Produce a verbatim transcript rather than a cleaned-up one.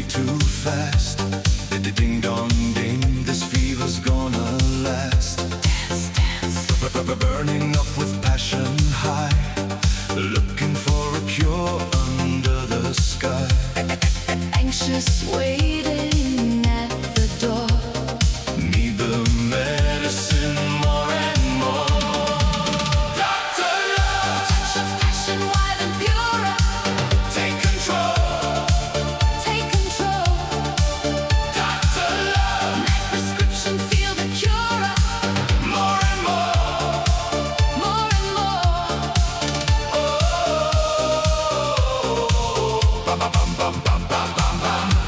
too fast. Ding dong ding, this fever's gonna last. Dance, dance. Burning up with passion high, looking for a cure under the sky. Anxious waiting at the door. Need the medicine more and more. Doctor Love, Touch of passion, wild and pure. take control. Take control. Doctor Love, My prescription, feel the cure. more and more. More and more. Bum bum bum bum bum bum bum.